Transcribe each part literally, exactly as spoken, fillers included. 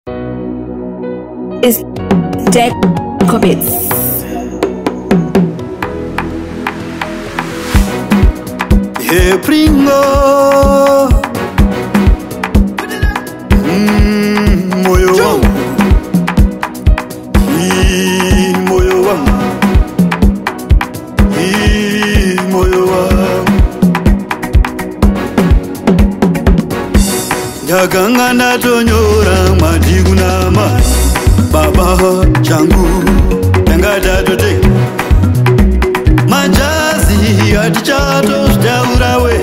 is Deck Commits. Hey, Pringo. Mm, moyo wangu. Hii moyo wangu. Hii moyo wangu. Ndakangana tonyora madiku na mai. Baba changu yangatatote majazi atichato zitaurawe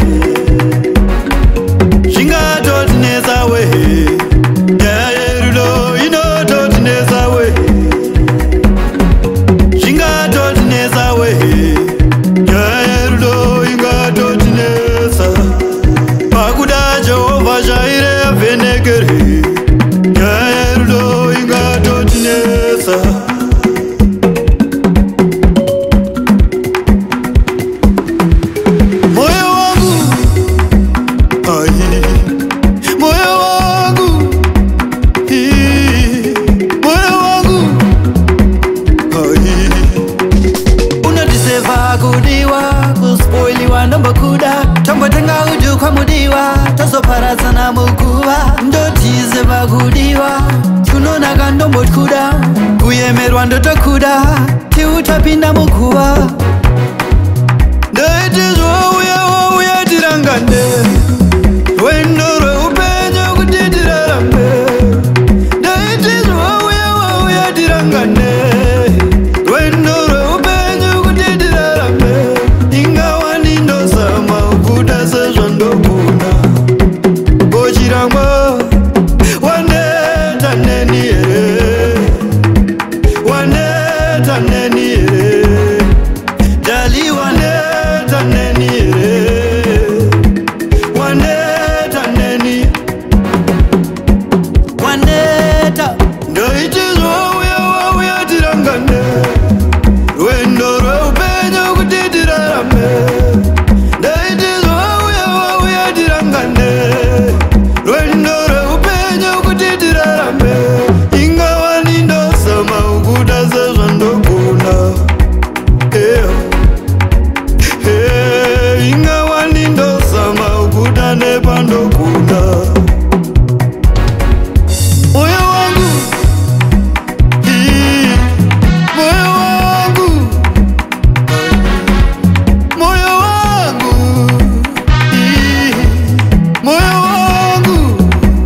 zvingatotinesawe yayerudo inototinesawe zvingatotinesawe yayerudo ingatotinesa pakuda Jehovha zvaire avhenekere yayerudo ingatotinesa Tombotenga uju kwa mudiwa tozoparadzana mukuva ndotize vakudiwa tunona kandombokuda kuyemerwa ndotokuda tiutapinda mukuva ndaitizvo uya wauya tirangane rwendo rweupenyu kuti tirarambe ndaitizvo uya wauya tirangane rwendo rweupenyu kuti tirarambe ingawani ndozama ukuda sezvandogona gochirangwa waneta neni here waneta neni here dali waneta neni here waneta neni waneta ndaitizvo uya wauya tirangane rwendo rweupenyu kuti tirarambe ndaitizvo uya wauya tirangane rwendo rweupenyu kuti tirarambe ingawani ndozama ukuda sezvandogona eyo e ingawani ndozama ukuda nepandogona moyo wangu ii moyo wangu moyo wangu ii moyo wangu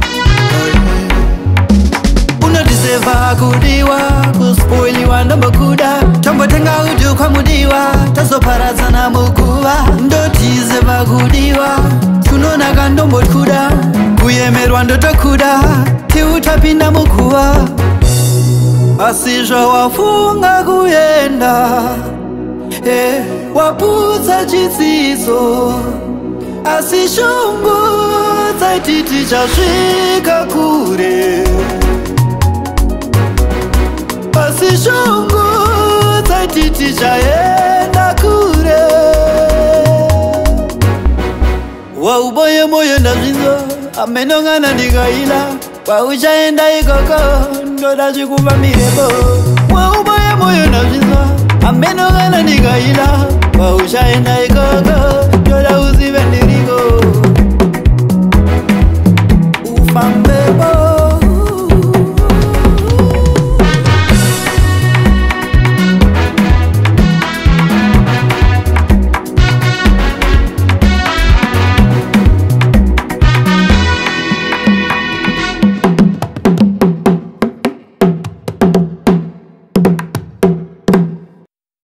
unodiseva kudiwa kuspoiliwa ndombokuda tombotenga uju kwa mudiwa tozoparadzana mukuva ndotize vakudiwa tunona kandombokuda kuyemerwa ndotokuda tiutapinda mukuva asi zvawafunga kuenda eh, waputsa chitsiso asi shungu dzaititi chasvika kure asi shungu dzaititi chaenda kure wauboye moyo ndazvinzo amenongana ndikaila wauchaenda ikoko ndoda zvikuva mirebo wauboye moyo ndazvinzo amenongana ndikaila wauchaenda ikoko ndoda uzive ndi